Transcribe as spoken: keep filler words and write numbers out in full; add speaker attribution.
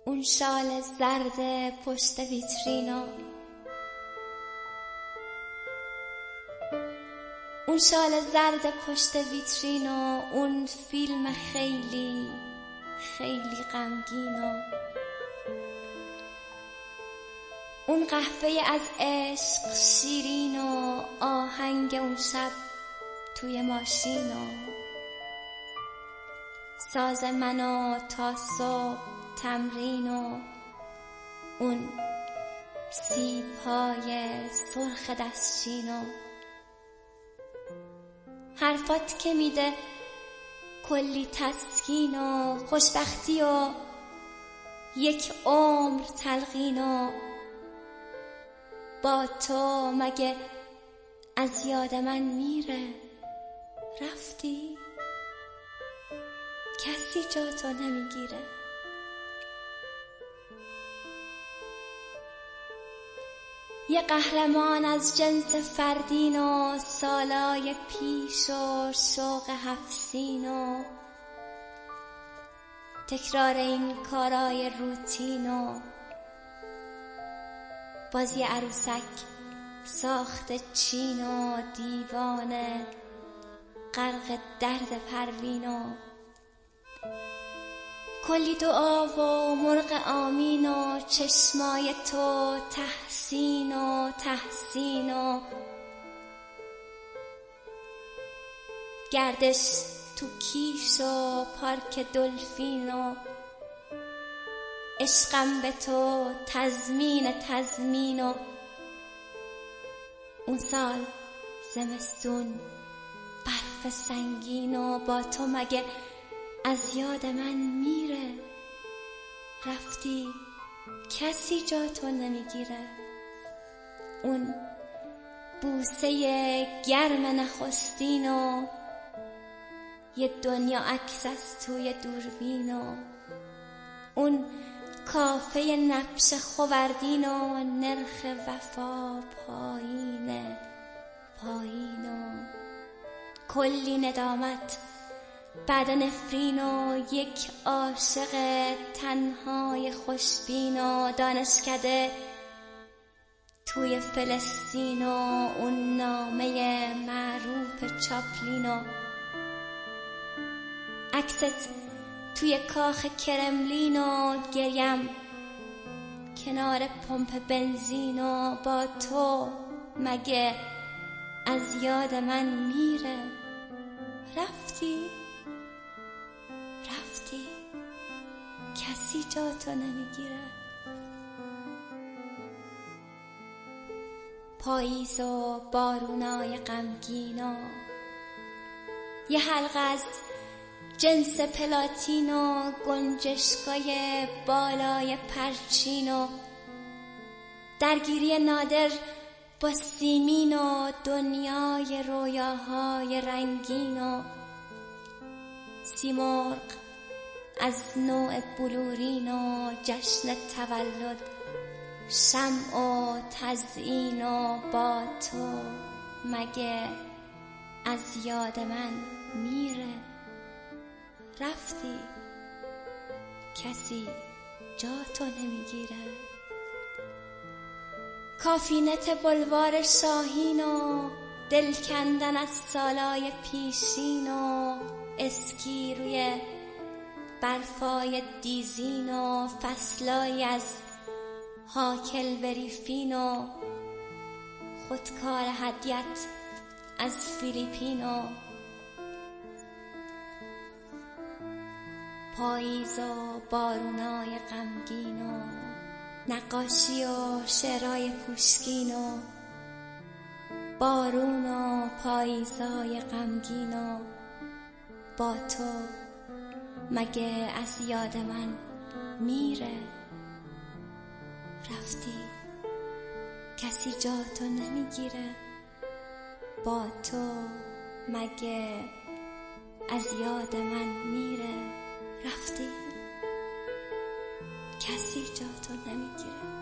Speaker 1: اون شال زرد پشت ویترینو، اون شال زرد پشت ویترینو، اون فیلم خیلی خیلی غمگینو، اون قهوه از عشق شیرین و آهنگ اون شب توی ماشینو، ساز منو تا صبح تمرین و اون سیب‌های سرخ دستچینو، حرفات که میده کلی تسکین و خوشبختی و یک عمر تلقین و با تو مگه از یاد من میره؟ رفتی کسی جا تو نمیگیره. یه قهرمان از جنس فردین و سالای پیش و شوق هفسین و تکرار این کارای روتین و بازی عروسک ساخت چین و دیوانه غرق درد پروین و کلی دعا و مرغ آمین و چشمای تو تحسین و تحسین و گردش تو کیش و پارک دلفین و عشقم به تو تضمین تضمین و اون سال زمستون برف سنگین و با تو مگه از یاد من میره؟ رفتی کسی جا تو نمیگیره. اون بوسه گرم نخستین و یه دنیا عکس از توی دوربین و اون کافه نقش خوردین و نرخ وفا پایینه پایین و کلی ندامت بعد نفرین و یک عاشق تنهای خوشبین و دانشکده توی فلسطین و اون نامه معروف چاپلین و عکست توی کاخ کرملین و گریم کنار پمپ بنزین و با تو مگه از یاد من میره؟ رفتی رفتی کسی جا تو نمیگیره. پاییز و بارونای غمگین و یه حلقه از جنس پلاتین و گنجشکای بالای پرچین و درگیری نادر با سیمین و دنیای رویاهای رنگین و سیمرغ از نوع بلورین و جشن تولد شمع و تزیین و با تو مگه از یاد من میره؟ رفتی کسی جا تو نمیگیره. کافینت بلوار شاهین و دل کندن از سالای پیشین و اسکی روی برفای دیزین و فصلای از هاکل بریفین و خودکار هدیت از فیلیپین و پاییز و بارونای غمگین و نقاشی و شعرهای پوشکین و بارون و پاییزای غمگین و با تو مگه از یاد من میره؟ رفتی کسی جا تو نمیگیره. با تو مگه از یاد من میره؟ رفتی کسی جا تو نمیگیره.